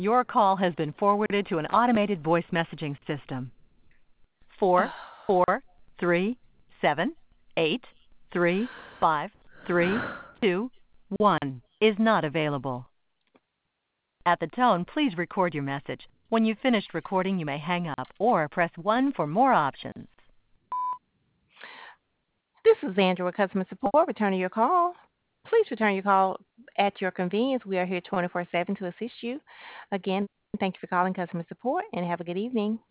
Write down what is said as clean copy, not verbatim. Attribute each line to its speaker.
Speaker 1: Your call has been forwarded to an automated voice messaging system. 443783532 is not available. At the tone, please record your message. When you've finished recording, you may hang up or press 1 for more options.
Speaker 2: This is Andrew with Customer Support, returning your call. Please return your call at your convenience. We are here 24/7 to assist you. Again, thank you for calling Customer Support and have a good evening.